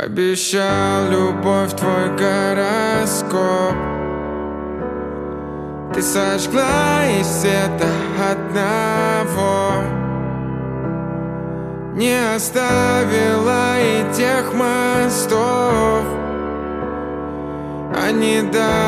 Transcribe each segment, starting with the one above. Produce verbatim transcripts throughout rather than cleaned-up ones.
Обещал любовь твой гороскоп. Ты сожгла из света одного, не оставила и тех мостов. Они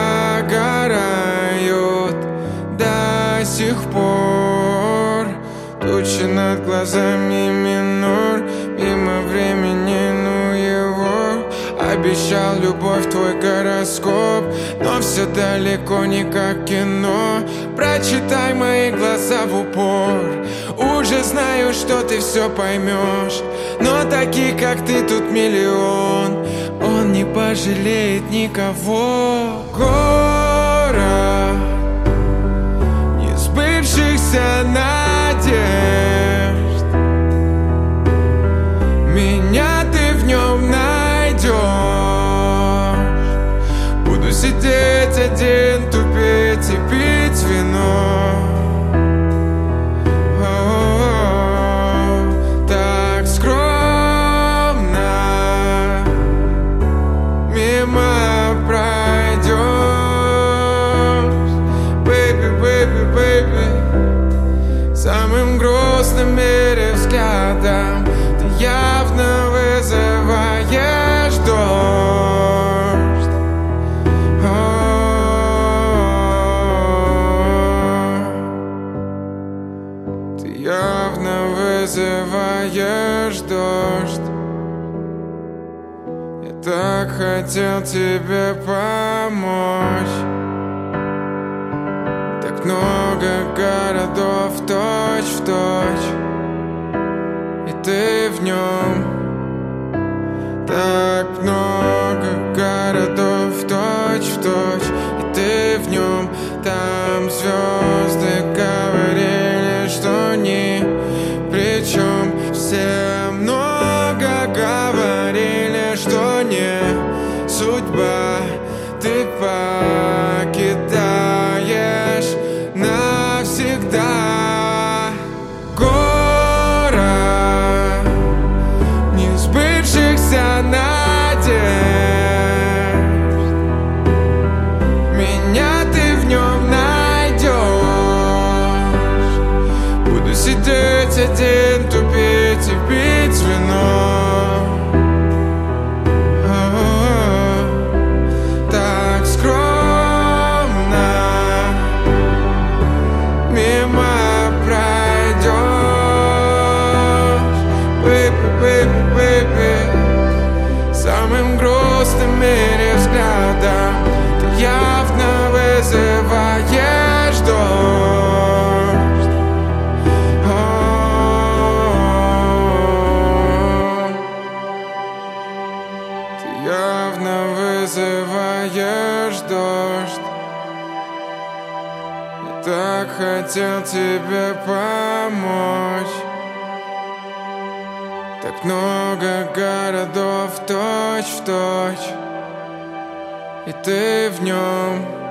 догорают до сих пор. Тучи над глазами минор, мимо времени, ну его. Обещал любовь твой гороскоп, но все далеко не как кино. Прочитай мои глаза в упор, уже знаю, что ты все поймешь. Но такие, как ты, тут миллион, он не пожалеет никого. Город несбывшихся надежд, меня ты в нем найдешь. Буду сидеть один, тупеть и пить вино. О-о-о, так скромно мимо пройдешь. Baby, baby, baby, самым грустным мире взглядом ты явно вызываешь дождь. О-о-о, ты явно вызываешь дождь. Я так хотел тебе помочь. Так много городов точь в точь, и ты в нем. Так много городов точь в точь, и ты в нем. Там звезды говорили, что ни при чем. Все много говорили, что не судьба. Ты покидаешь навсегда город несбывшихся надежд. Меня ты в нем найдешь. Буду сидеть один, тупить и пить вино. Baby, baby, самым грустным в мире взглядом ты явно вызываешь дождь. О-о-о, ты явно вызываешь дождь. Я так хотел тебе помочь. Так много городов точь в точь, и ты в нем.